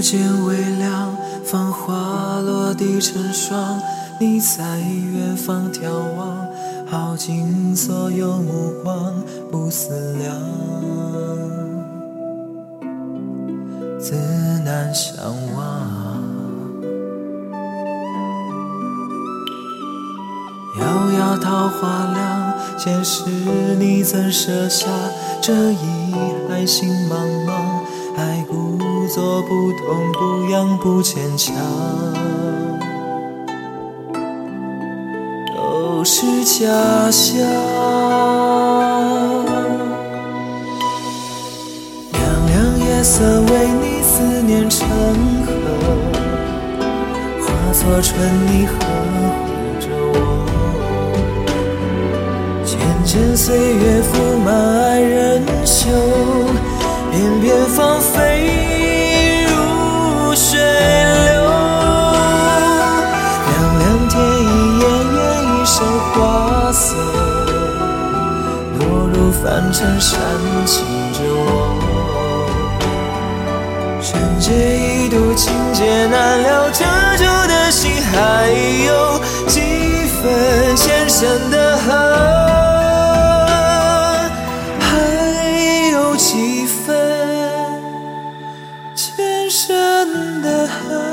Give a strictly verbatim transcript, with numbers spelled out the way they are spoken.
间微凉，芳华落地成霜，你在远方眺望，耗尽所有目光，不思量，自难相忘。遥遥桃花凉，前世你怎舍下这一海心茫茫，还故作不痛不痒不坚强，都是假象。凉凉夜色为你思念成河，化作春泥呵护着我，渐渐岁月覆满爱人袖，片片芳菲如水流。凉凉天意烟缘一生花色，落入凡尘煽情着我，人间一度情劫难了，折旧的心还有几分前生的恨，几分前生的恨。